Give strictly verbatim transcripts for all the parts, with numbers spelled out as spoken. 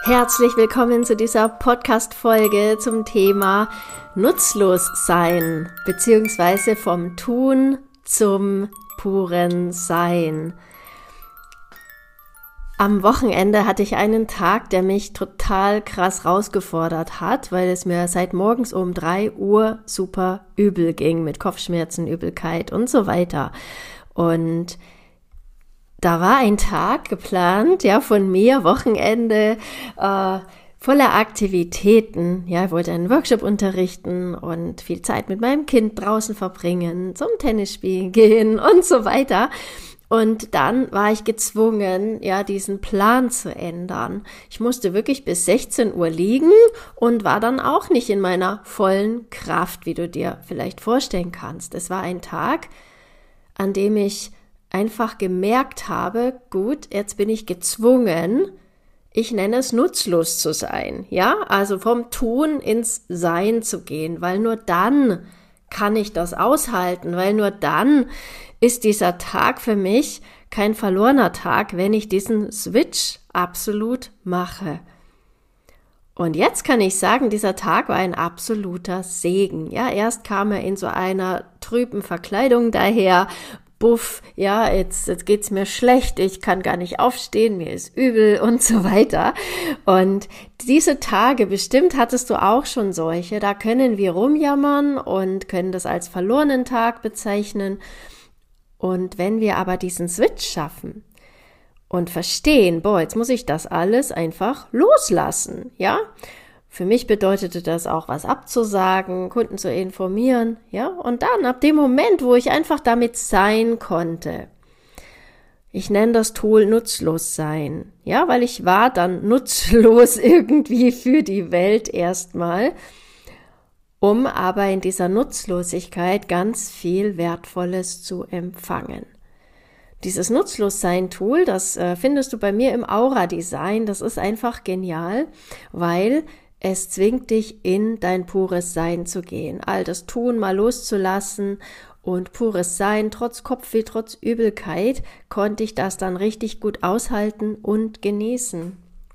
Herzlich willkommen zu dieser Podcast-Folge zum Thema Nutzlossein, beziehungsweise vom Tun zum puren Sein. Am Wochenende hatte ich einen Tag, der mich total krass rausgefordert hat, weil es mir seit morgens um drei Uhr super übel ging mit Kopfschmerzen, Übelkeit und so weiter. Und da war ein Tag geplant, ja, von mir, Wochenende, äh, voller Aktivitäten. Ja, ich wollte einen Workshop unterrichten und viel Zeit mit meinem Kind draußen verbringen, zum Tennisspielen gehen und so weiter. Und dann war ich gezwungen, ja, diesen Plan zu ändern. Ich musste wirklich bis sechzehn Uhr liegen und war dann auch nicht in meiner vollen Kraft, wie du dir vielleicht vorstellen kannst. Es war ein Tag, an dem ich einfach gemerkt habe, gut, jetzt bin ich gezwungen, ich nenne es nutzlos zu sein, ja, also vom Tun ins Sein zu gehen, weil nur dann kann ich das aushalten, weil nur dann ist dieser Tag für mich kein verlorener Tag, wenn ich diesen Switch absolut mache. Und jetzt kann ich sagen, dieser Tag war ein absoluter Segen, ja, erst kam er in so einer trüben Verkleidung daher. Buff, ja, jetzt, jetzt geht's mir schlecht, ich kann gar nicht aufstehen, mir ist übel und so weiter. Und diese Tage, bestimmt hattest du auch schon solche, da können wir rumjammern und können das als verlorenen Tag bezeichnen. Und wenn wir aber diesen Switch schaffen und verstehen, boah, jetzt muss ich das alles einfach loslassen, ja, für mich bedeutete das auch, was abzusagen, Kunden zu informieren, ja, und dann ab dem Moment, wo ich einfach damit sein konnte, ich nenne das Tool nutzlos sein, ja, weil ich war dann nutzlos irgendwie für die Welt erstmal, um aber in dieser Nutzlosigkeit ganz viel Wertvolles zu empfangen. Dieses Nutzlossein-Tool, das äh, findest du bei mir im Aura-Design, das ist einfach genial, weil es zwingt dich, in dein pures Sein zu gehen, all das Tun mal loszulassen und pures Sein, trotz Kopfweh, trotz Übelkeit, konnte ich das dann richtig gut aushalten und genießen,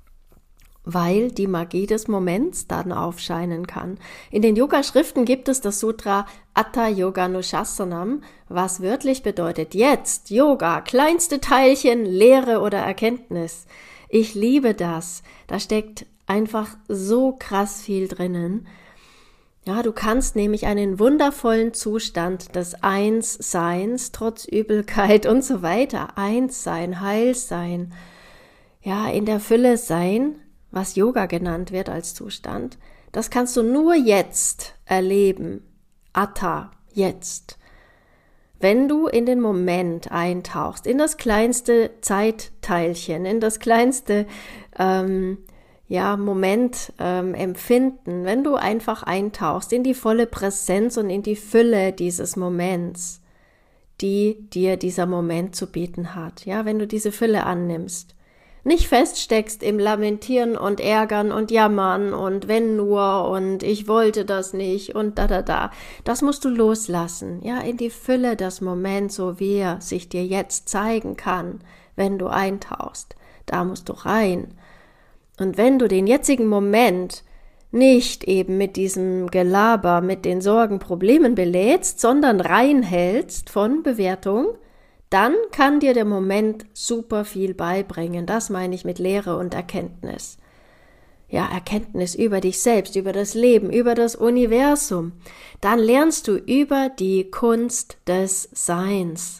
weil die Magie des Moments dann aufscheinen kann. In den Yoga-Schriften gibt es das Sutra Atha Yoga Nushasanam, was wörtlich bedeutet jetzt, Yoga, kleinste Teilchen, Lehre oder Erkenntnis. Ich liebe das, da steckt einfach so krass viel drinnen. Ja, du kannst nämlich einen wundervollen Zustand des Einsseins, trotz Übelkeit und so weiter, Einssein, Heilsein, ja, in der Fülle sein, was Yoga genannt wird als Zustand, das kannst du nur jetzt erleben. Atha, jetzt. Wenn du in den Moment eintauchst, in das kleinste Zeitteilchen, in das kleinste ähm, ja, Moment ähm, empfinden, wenn du einfach eintauchst in die volle Präsenz und in die Fülle dieses Moments, die dir dieser Moment zu bieten hat, ja, wenn du diese Fülle annimmst, nicht feststeckst im Lamentieren und Ärgern und Jammern und wenn nur und ich wollte das nicht und da, da, da, das musst du loslassen, ja, in die Fülle des Moments, so wie er sich dir jetzt zeigen kann, wenn du eintauchst, da musst du rein. Und wenn du den jetzigen Moment nicht eben mit diesem Gelaber, mit den Sorgen, Problemen belädst, sondern reinhältst von Bewertung, dann kann dir der Moment super viel beibringen. Das meine ich mit Lehre und Erkenntnis. Ja, Erkenntnis über dich selbst, über das Leben, über das Universum. Dann lernst du über die Kunst des Seins.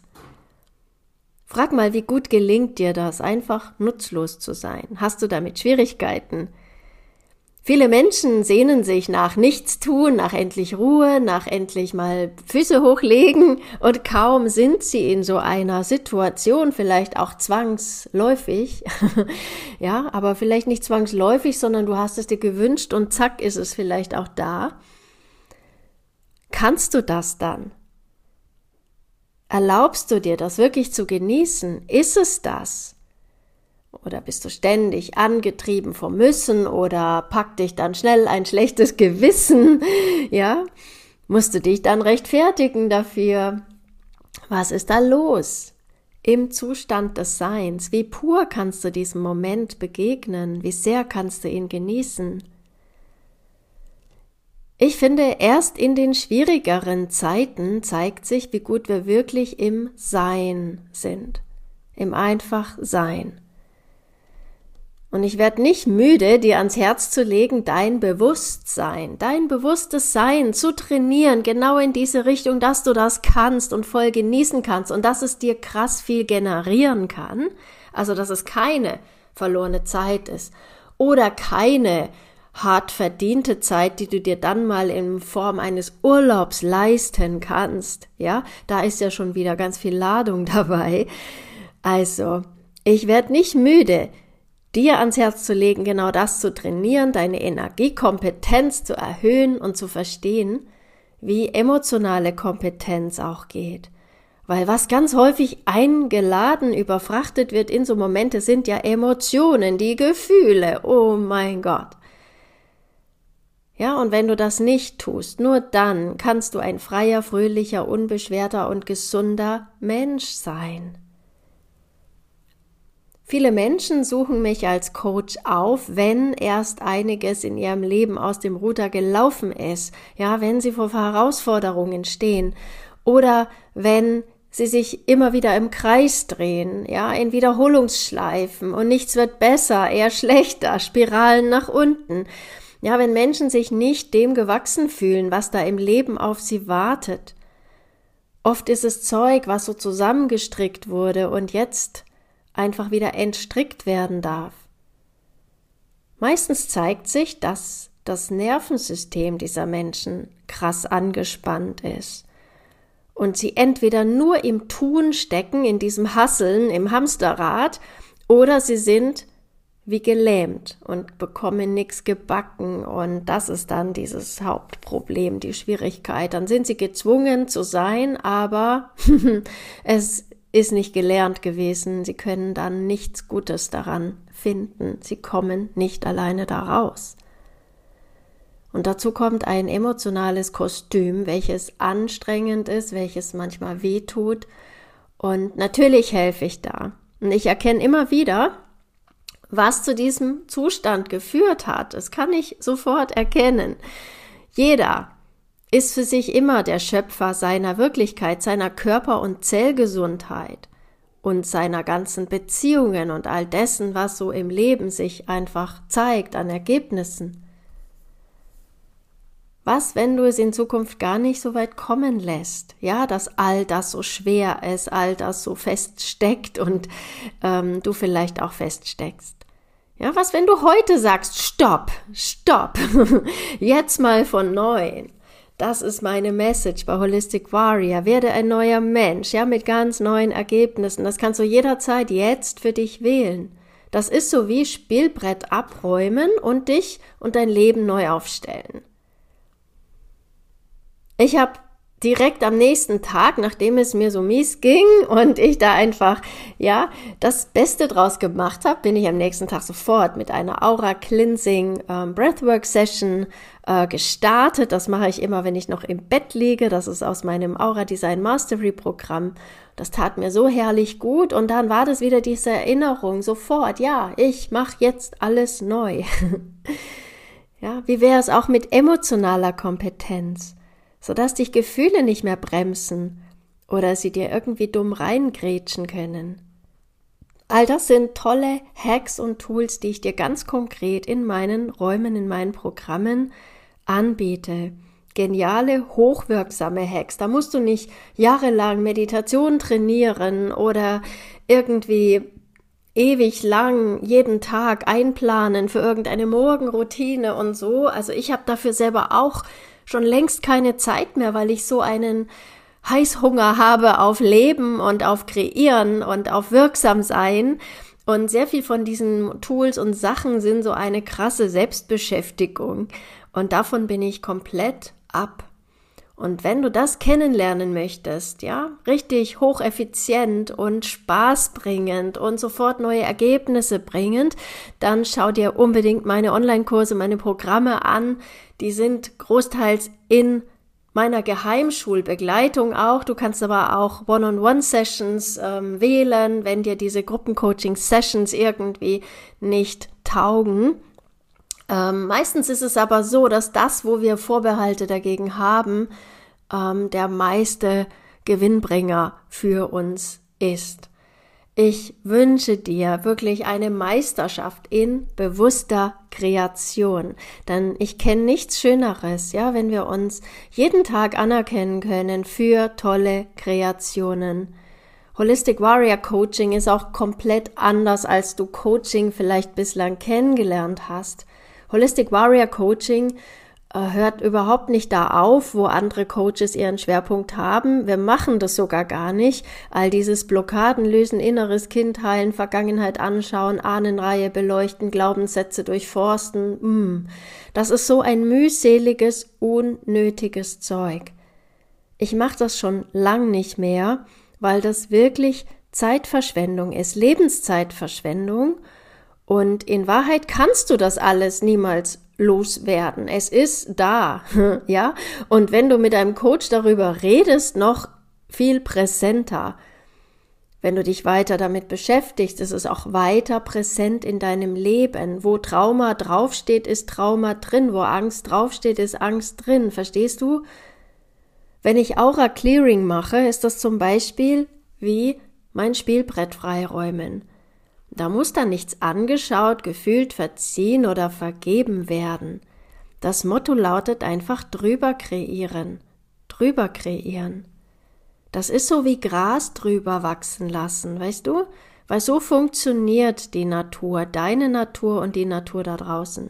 Frag mal, wie gut gelingt dir das, einfach nutzlos zu sein? Hast du damit Schwierigkeiten? Viele Menschen sehnen sich nach Nichtstun, nach endlich Ruhe, nach endlich mal Füße hochlegen und kaum sind sie in so einer Situation, vielleicht auch zwangsläufig, ja, aber vielleicht nicht zwangsläufig, sondern du hast es dir gewünscht und zack ist es vielleicht auch da. Kannst du das dann? Erlaubst du dir, das wirklich zu genießen? Ist es das? Oder bist du ständig angetrieben vom Müssen oder packt dich dann schnell ein schlechtes Gewissen? Ja, musst du dich dann rechtfertigen dafür? Was ist da los? im Zustand des Seins. Wie pur kannst du diesem Moment begegnen? Wie sehr kannst du ihn genießen? Ich finde, erst in den schwierigeren Zeiten zeigt sich, wie gut wir wirklich im Sein sind. Im einfach Sein. Und ich werde nicht müde, dir ans Herz zu legen, dein Bewusstsein, dein bewusstes Sein zu trainieren, genau in diese Richtung, dass du das kannst und voll genießen kannst und dass es dir krass viel generieren kann, also dass es keine verlorene Zeit ist oder keine hart verdiente Zeit, die du dir dann mal in Form eines Urlaubs leisten kannst, ja, da ist ja schon wieder ganz viel Ladung dabei. Also, ich werde nicht müde, dir ans Herz zu legen, genau das zu trainieren, deine Energiekompetenz zu erhöhen und zu verstehen, wie emotionale Kompetenz auch geht. Weil was ganz häufig eingeladen, überfrachtet wird in so Momente, sind ja Emotionen, die Gefühle. Oh mein Gott. Ja, und wenn du das nicht tust, nur dann kannst du ein freier, fröhlicher, unbeschwerter und gesunder Mensch sein. Viele Menschen suchen mich als Coach auf, wenn erst einiges in ihrem Leben aus dem Ruder gelaufen ist, ja, wenn sie vor Herausforderungen stehen oder wenn sie sich immer wieder im Kreis drehen, ja, in Wiederholungsschleifen und nichts wird besser, eher schlechter, Spiralen nach unten. Ja, wenn Menschen sich nicht dem gewachsen fühlen, was da im Leben auf sie wartet. Oft ist es Zeug, was so zusammengestrickt wurde und jetzt einfach wieder entstrickt werden darf. Meistens zeigt sich, dass das Nervensystem dieser Menschen krass angespannt ist und sie entweder nur im Tun stecken, in diesem Hasseln, im Hamsterrad, oder sie sind wie gelähmt und bekommen nichts gebacken und das ist dann dieses Hauptproblem, die Schwierigkeit. Dann sind sie gezwungen zu sein, aber es ist nicht gelernt gewesen. Sie können dann nichts Gutes daran finden. Sie kommen nicht alleine da raus. Und dazu kommt ein emotionales Kostüm, welches anstrengend ist, welches manchmal wehtut. Und natürlich helfe ich da. Und ich erkenne immer wieder, was zu diesem Zustand geführt hat. Das kann ich sofort erkennen. Jeder ist für sich immer der Schöpfer seiner Wirklichkeit, seiner Körper- und Zellgesundheit und seiner ganzen Beziehungen und all dessen, was so im Leben sich einfach zeigt an Ergebnissen. Was, wenn du es in Zukunft gar nicht so weit kommen lässt? Ja, dass all das so schwer ist, all das so feststeckt und ähm, du vielleicht auch feststeckst. Ja, was, wenn du heute sagst, stopp, stopp, jetzt mal von neuem. Das ist meine Message bei Holistic Warrior. Werde ein neuer Mensch, ja, mit ganz neuen Ergebnissen. Das kannst du jederzeit jetzt für dich wählen. Das ist so wie Spielbrett abräumen und dich und dein Leben neu aufstellen. Ich habe direkt am nächsten Tag, nachdem es mir so mies ging und ich da einfach, ja, das Beste draus gemacht habe, bin ich am nächsten Tag sofort mit einer Aura Cleansing ähm, Breathwork Session äh, gestartet. Das mache ich immer, wenn ich noch im Bett liege. Das ist aus meinem Aura Design Mastery Programm. Das tat mir so herrlich gut und dann war das wieder diese Erinnerung sofort, ja, ich mache jetzt alles neu. Ja, wie wäre es auch mit emotionaler Kompetenz? Sodass dich Gefühle nicht mehr bremsen oder sie dir irgendwie dumm reingrätschen können. All das sind tolle Hacks und Tools, die ich dir ganz konkret in meinen Räumen, in meinen Programmen anbiete. Geniale, hochwirksame Hacks. Da musst du nicht jahrelang Meditation trainieren oder irgendwie ewig lang jeden Tag einplanen für irgendeine Morgenroutine und so. Also ich habe dafür selber auch schon längst keine Zeit mehr, weil ich so einen Heißhunger habe auf Leben und auf Kreieren und auf Wirksamsein. Und sehr viel von diesen Tools und Sachen sind so eine krasse Selbstbeschäftigung. Und davon bin ich komplett ab. Und wenn du das kennenlernen möchtest, ja, richtig hocheffizient und spaßbringend und sofort neue Ergebnisse bringend, dann schau dir unbedingt meine Online-Kurse, meine Programme an. Die sind großteils in meiner Geheimschulbegleitung auch. Du kannst aber auch One-on-One-Sessions ähm, wählen, wenn dir diese Gruppencoaching-Sessions irgendwie nicht taugen. Ähm, meistens ist es aber so, dass das, wo wir Vorbehalte dagegen haben, ähm, der meiste Gewinnbringer für uns ist. Ich wünsche dir wirklich eine Meisterschaft in bewusster Kreation, denn ich kenne nichts Schöneres, ja, wenn wir uns jeden Tag anerkennen können für tolle Kreationen. Holistic Warrior Coaching ist auch komplett anders, als du Coaching vielleicht bislang kennengelernt hast. Holistic Warrior Coaching hört überhaupt nicht da auf, wo andere Coaches ihren Schwerpunkt haben. Wir machen das sogar gar nicht. All dieses Blockaden lösen, inneres Kind heilen, Vergangenheit anschauen, Ahnenreihe beleuchten, Glaubenssätze durchforsten. Mm. Das ist so ein mühseliges, unnötiges Zeug. Ich mache das schon lang nicht mehr, weil das wirklich Zeitverschwendung ist, Lebenszeitverschwendung. Und in Wahrheit kannst du das alles niemals loswerden. Es ist da, ja. Und wenn du mit einem Coach darüber redest, noch viel präsenter. Wenn du dich weiter damit beschäftigst, ist es auch weiter präsent in deinem Leben. Wo Trauma draufsteht, ist Trauma drin. Wo Angst draufsteht, ist Angst drin. Verstehst du? Wenn ich Aura Clearing mache, ist das zum Beispiel wie mein Spielbrett freiräumen. Da muss dann nichts angeschaut, gefühlt, verziehen oder vergeben werden. Das Motto lautet einfach drüber kreieren, drüber kreieren. Das ist so wie Gras drüber wachsen lassen, weißt du? Weil so funktioniert die Natur, deine Natur und die Natur da draußen.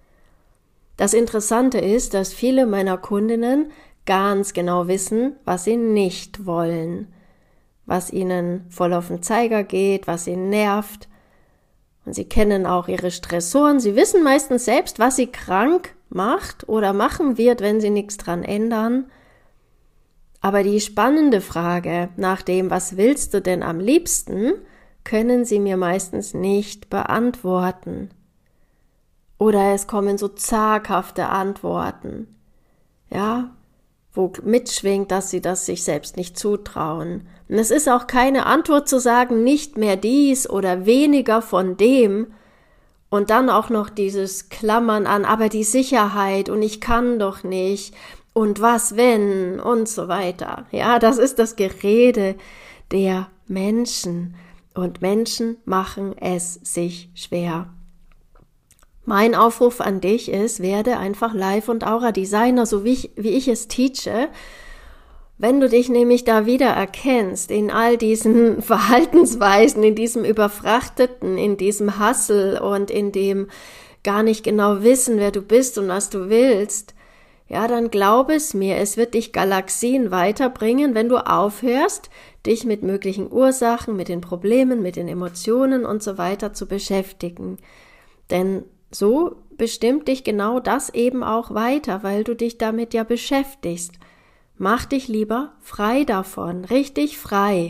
Das Interessante ist, dass viele meiner Kundinnen ganz genau wissen, was sie nicht wollen, was ihnen voll auf den Zeiger geht, was sie nervt. Und sie kennen auch ihre Stressoren. Sie wissen meistens selbst, was sie krank macht oder machen wird, wenn sie nichts dran ändern. Aber die spannende Frage nach dem, was willst du denn am liebsten, können sie mir meistens nicht beantworten. Oder es kommen so zaghafte Antworten, ja, wo mitschwingt, dass sie das sich selbst nicht zutrauen. Und es ist auch keine Antwort zu sagen, nicht mehr dies oder weniger von dem und dann auch noch dieses Klammern an, aber die Sicherheit und ich kann doch nicht und was wenn und so weiter. Ja, das ist das Gerede der Menschen und Menschen machen es sich schwer. Mein Aufruf an dich ist, werde einfach Life- und Aura-Designer, so wie ich, wie ich es teache. Wenn du dich nämlich da wieder erkennst, in all diesen Verhaltensweisen, in diesem Überfrachteten, in diesem Hustle und in dem gar nicht genau wissen, wer du bist und was du willst, ja, dann glaub es mir, es wird dich Galaxien weiterbringen, wenn du aufhörst, dich mit möglichen Ursachen, mit den Problemen, mit den Emotionen und so weiter zu beschäftigen. Denn so bestimmt dich genau das eben auch weiter, weil du dich damit ja beschäftigst. Mach dich lieber frei davon, richtig frei.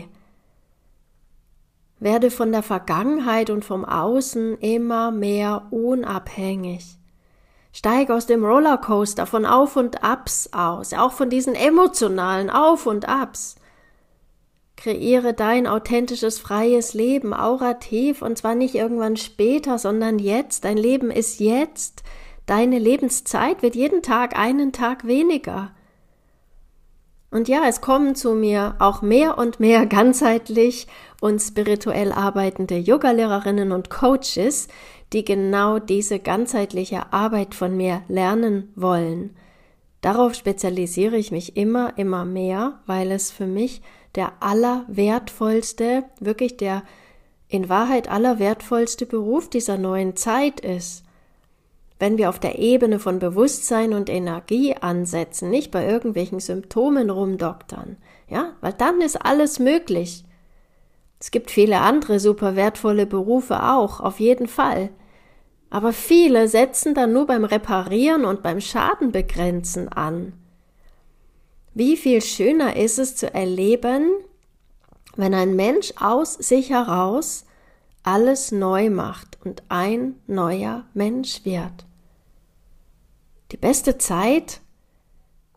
Werde von der Vergangenheit und vom Außen immer mehr unabhängig. Steig aus dem Rollercoaster von Auf und Abs aus, auch von diesen emotionalen Auf und Abs. Kreiere dein authentisches, freies Leben, aurativ, und zwar nicht irgendwann später, sondern jetzt. Dein Leben ist jetzt. Deine Lebenszeit wird jeden Tag einen Tag weniger. Und ja, es kommen zu mir auch mehr und mehr ganzheitlich und spirituell arbeitende Yogalehrerinnen und Coaches, die genau diese ganzheitliche Arbeit von mir lernen wollen. Darauf spezialisiere ich mich immer, immer mehr, weil es für mich der allerwertvollste, wirklich der in Wahrheit allerwertvollste Beruf dieser neuen Zeit ist. Wenn wir auf der Ebene von Bewusstsein und Energie ansetzen, nicht bei irgendwelchen Symptomen rumdoktern, ja, weil dann ist alles möglich. Es gibt viele andere super wertvolle Berufe auch, auf jeden Fall. Aber viele setzen dann nur beim Reparieren und beim Schadenbegrenzen an. Wie viel schöner ist es zu erleben, wenn ein Mensch aus sich heraus alles neu macht und ein neuer Mensch wird. Die beste Zeit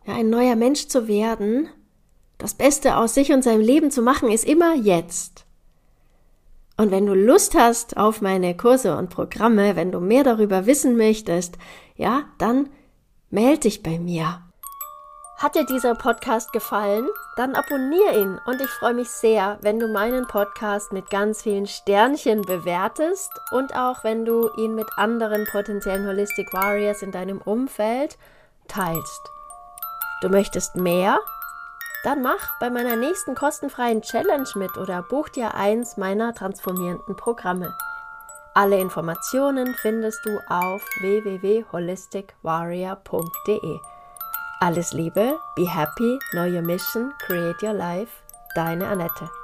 Ja, ein neuer Mensch zu werden, das Beste aus sich und seinem Leben zu machen, ist immer jetzt. Und wenn du Lust hast auf meine Kurse und Programme, wenn du mehr darüber wissen möchtest, ja, dann melde dich bei mir. Hat dir dieser Podcast gefallen? Dann abonniere ihn und ich freue mich sehr, wenn du meinen Podcast mit ganz vielen Sternchen bewertest und auch wenn du ihn mit anderen potenziellen Holistic Warriors in deinem Umfeld teilst. Du möchtest mehr? Dann mach bei meiner nächsten kostenfreien Challenge mit oder buch dir eins meiner transformierenden Programme. Alle Informationen findest du auf w w w punkt holistic warrior punkt d e. Alles Liebe, be happy, know your mission, create your life, deine Annette.